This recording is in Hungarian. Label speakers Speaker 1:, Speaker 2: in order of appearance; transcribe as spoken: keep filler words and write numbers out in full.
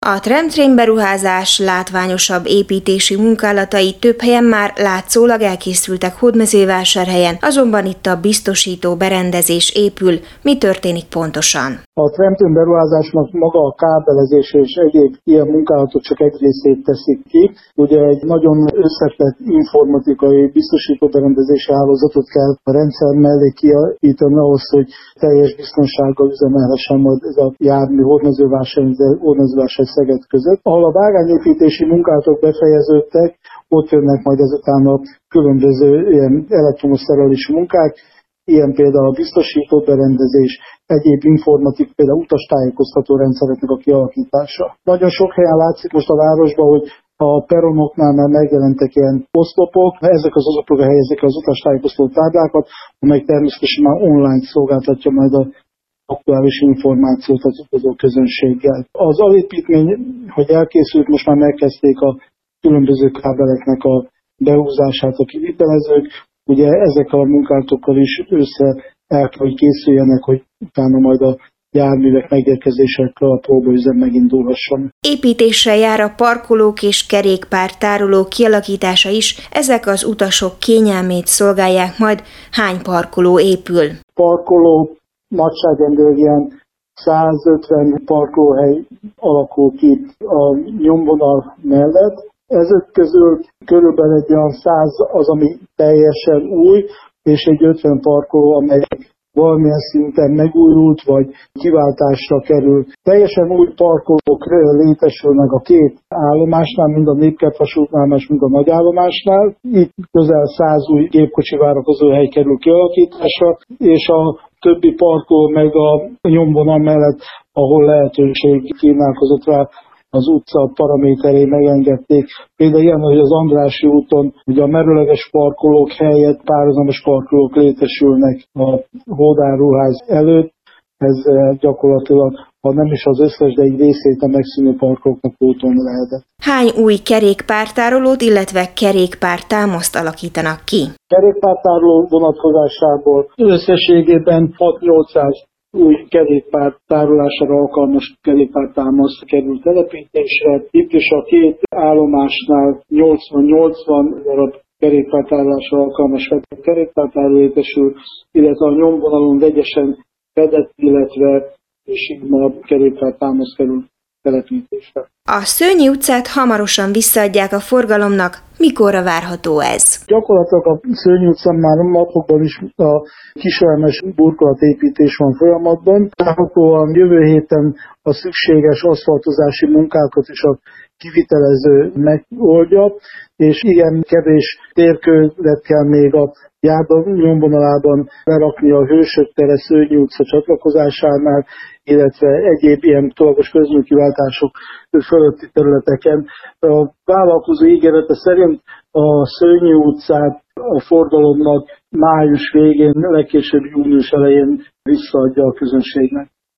Speaker 1: A tramtrain beruházás látványosabb építési munkálatai több helyen már látszólag elkészültek Hódmezővásárhelyen, azonban itt a biztosító berendezés épül. Mi történik pontosan?
Speaker 2: A tramtrain beruházásnak maga a kábelezés és egyéb ilyen munkálatok csak egy részét teszik ki. Ugye egy nagyon összetett informatikai biztosító berendezési hálózatot kell a rendszer mellé kialakítani ahhoz, hogy teljes biztonsággal üzemelhessen majd ez a jármű Hódmezővásárhely Szeged között. Ahol a vágányépítési munkálatok befejeződtek, ott jönnek majd ezután a különböző ilyen elektromos szerelési munkák, ilyen például a biztosító berendezés, egyéb informatik, például utastájékoztató rendszereknek a kialakítása. Nagyon sok helyen látszik most a városban, hogy a peronoknál már megjelentek ilyen oszlopok, ezek az oszlopok helyezik az utastájékoztató táblákat, amely természetesen már online szolgáltatja majd a aktuális információt az utazó közönséggel. Az alépítmény, hogy elkészült, most már megkezdték a különböző kábeleknek a behúzását a kivitelezők. Ugye ezekkel a munkálatokkal is össze el kell, hogy készüljenek, hogy utána majd a járművek megérkezésekre a próbaüzem megindulhasson.
Speaker 1: Építésre jár a parkolók és kerékpártároló kialakítása is, ezek az utasok kényelmét szolgálják majd. Hány parkoló épül?
Speaker 2: Parkoló nagyságrendileg ilyen százötven parkolóhely alakul ki a nyomvonal mellett. Ezek közül körülbelül egy olyan száz az, ami teljesen új, és egy ötven parkoló, amely valamilyen szinten megújult, vagy kiváltásra kerül. Teljesen új parkolók létesülnek a két állomásnál, mind a Népkertvasútnál, és mind a nagyállomásnál. Itt közel száz új gépkocsi várakozóhely kerül kialakításra, és a többi parkoló meg a nyomvonal mellett, ahol lehetőség kínálkozott rá, az utca paraméterei megengedték. Például ilyen, hogy az Andrássy úton ugye a merőleges parkolók helyett párhuzamos parkolók létesülnek a Hódáruház előtt. Ez gyakorlatilag, ha nem is az összes, de egy részét a megszűnő parkolóknak pótolni lehetett.
Speaker 1: Hány új kerékpártárolót, illetve kerékpártámaszt alakítanak ki?
Speaker 2: Kerékpártároló vonatkozásából összességében hat-nyolcszáz új kerékpár tárolására alkalmas kerékpártámasz kerül telepítésre. Itt is a két állomásnál nyolcvan-nyolcvan darab kerékpártárolásra alkalmas kerékpártároló létesül, illetve a nyomvonalon vegyesen fedett, illetve sigma kerékpártámasz kerül telepítésre.
Speaker 1: A Szőnyi utcát hamarosan visszaadják a forgalomnak. Mikorra várható ez?
Speaker 2: Gyakorlatilag a Szőnyi utcán már napokban is a kiselemes burkolatépítés van folyamatban. Várhatóan jövő héten a szükséges aszfaltozási munkákat is a kivitelező megoldja, és igen kevés térkővet kell még a járda nyomvonalában lerakni a Hősök tere Szőnyi utca csatlakozásánál, illetve egyéb ilyen tolagos közműkiváltások fölötti területeken. A vállalkozó ígérete szerint a Szőnyi utcát a forgalomnak május végén, legkésőbb június elején visszaadja a közönségnek.